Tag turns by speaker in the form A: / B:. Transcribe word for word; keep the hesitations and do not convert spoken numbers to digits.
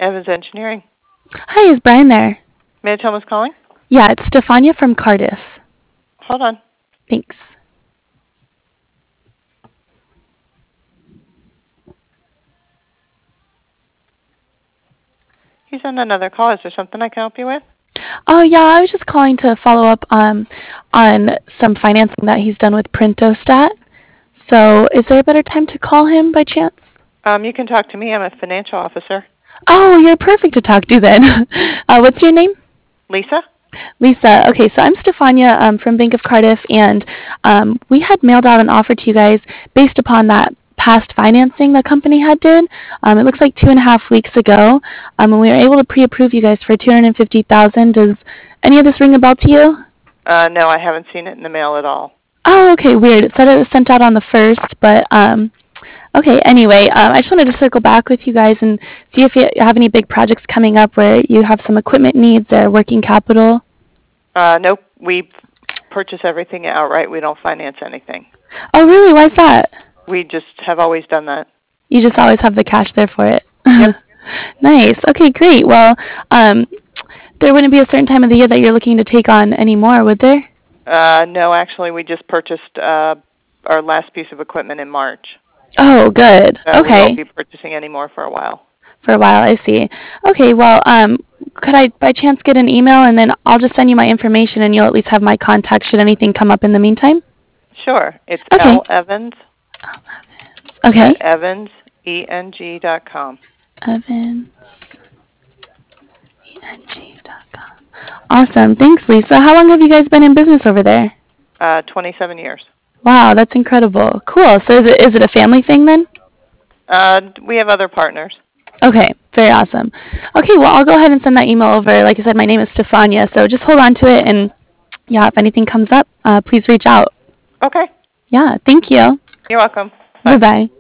A: Evans Engineering.
B: Hi, is Brian there?
A: May I tell him who's calling?
B: Yeah, it's Stefania from Cardiff.
A: Hold on.
B: Thanks.
A: He's on another call. Is there something I can help you with?
B: Oh, yeah, I was just calling to follow up um, on some financing that he's done with Printostat. So, is there a better time to call him by chance?
A: Um, you can talk to me. I'm a financial officer.
B: Oh, you're perfect to talk to then. uh, what's your name?
A: Lisa?
B: Lisa. Okay, so I'm Stefania um, from Bank of Cardiff, and um, we had mailed out an offer to you guys based upon that past financing the company had did. Um, it looks like two and a half weeks ago, um, and we were able to pre-approve you guys for two hundred fifty thousand dollars. Does any of this ring a bell to you?
A: Uh, no, I haven't seen it in the mail at all.
B: Oh, okay, weird. It said it was sent out on the first, but um, okay. Anyway, um, I just wanted to circle back with you guys and see if you have any big projects coming up where you have some equipment needs or working capital.
A: Uh, nope. We purchase everything outright. We don't finance anything.
B: Oh, really? Why's that?
A: We just have always done that.
B: You just always have the cash there for it.
A: Yep.
B: Nice. Okay, great. Well, um, there wouldn't be a certain time of the year that you're looking to take on any more, would there?
A: Uh, no, actually, we just purchased uh, our last piece of equipment in March.
B: Oh, good.
A: So
B: okay.
A: We won't be purchasing any more for a while.
B: For a while, I see. Okay, well, um, could I by chance get an email, and then I'll just send you my information, and you'll at least have my contact should anything come up in the meantime?
A: Sure. It's
B: Okay.
A: L Evans
B: Okay.
A: at evans e n g dot com.
B: Evans E N G dot com. Awesome. Thanks, Lisa. How long have you guys been in business over there?
A: Uh, twenty-seven years.
B: Wow, that's incredible. Cool. So is it is it a family thing then?
A: Uh, we have other partners.
B: Okay, very awesome. Okay, well, I'll go ahead and send that email over. Like I said, my name is Stefania, so just hold on to it, and yeah, if anything comes up, uh, please reach out.
A: Okay.
B: Yeah, thank you.
A: You're welcome.
B: Bye-bye.